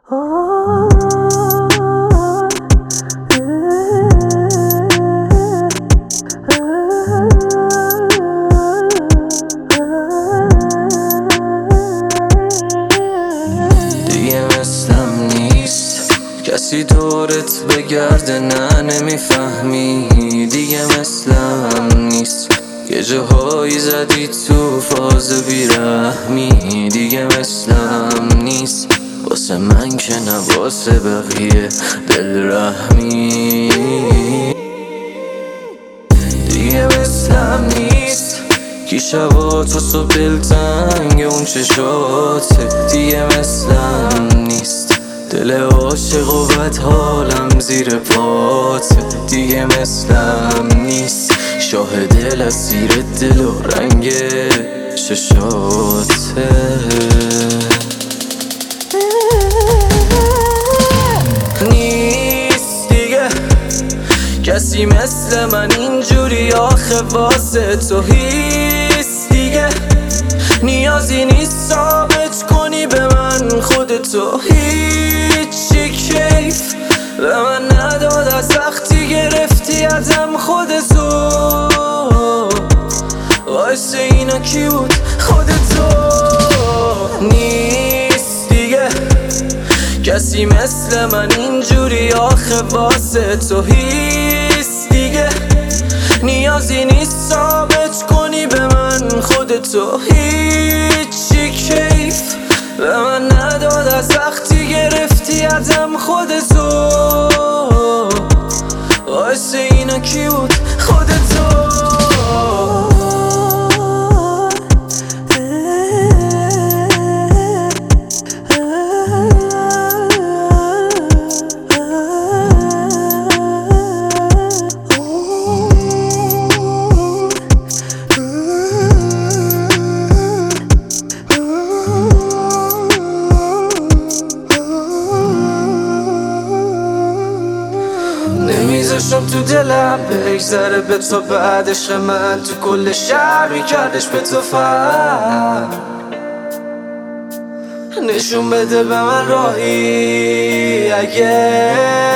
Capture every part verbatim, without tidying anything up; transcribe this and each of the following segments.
دیگه مثلم نیست کسی دورت بگرده، نه نمیفهمی. دیگه مثلم نیست یه جاهایی زدی تو فاز بیرحمی. دیگه مثلم نیست واسه من که نه واسه بقیه دل رحمی. دیگه مثلم نیست کی شبا تو صبح دلتنگ اون چشاته. دیگه مثلم نیست دل عاشق و بد حالم زیر پاته. دیگه مثلم نیست شاه دل اسیر دل و رنگ چشاته. نیست دیگه کسی مثل من اینجوری، آخه واسه تو هیست دیگه. نیازی نیست ثابت کنی به من خودتو، هیچی کیف به من نداد از وقتی گرفتی ازم خودتو. واسه اینا کی بود خودتو. نیست دیگه کسی مثل من اینجوری، آخه واسه تو هیست دیگه. نیازی نیست ثابت کنی به من خودتو، هیچی کیف به من نداد از وقتی گرفتی ازم خودتو. واسه اینا کی بود خودتو. نمیذاشم تو دلم بگذره به تو بعد عشق من، تو کل شهر میکردش به تو فهم. نشون بده به من راهی اگه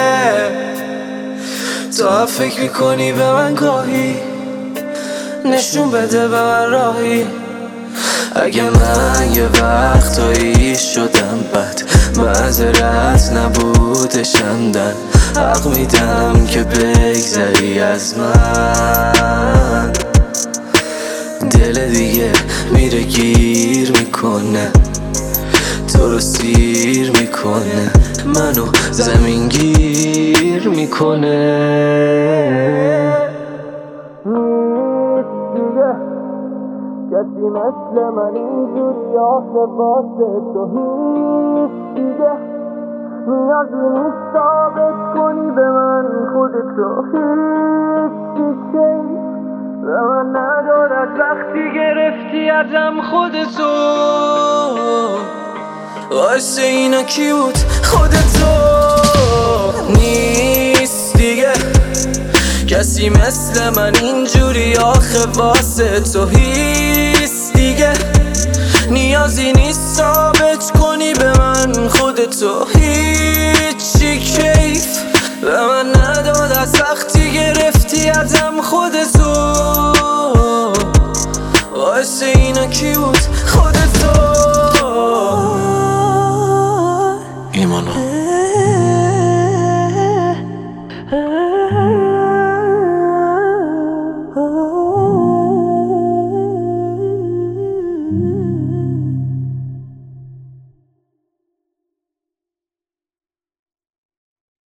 تو هم فکر میکنی به من گاهی. نشون بده به من راهی اگه من یه وقتایی شدم بد، معذرت نبوده شندن. حق میدم که بگذری از من. دل دیگه میره گیر میکنه، تو رو سیر میکنه، منو زمین گیر میکنه. کسی مثل من اینجوری، آخه واسه تو هیست دیگه. نیازی نیست ثابت کنی به من خودتو، هیچی کیف به من نداد از وقتی گرفتی ازم خودتو. واسه اینا کی بود خودتو. نیست دیگه کسی مثل من اینجوری، آخه واسه تو هیست دیگه. نیازی نیست ثابت کنی به من خودتو،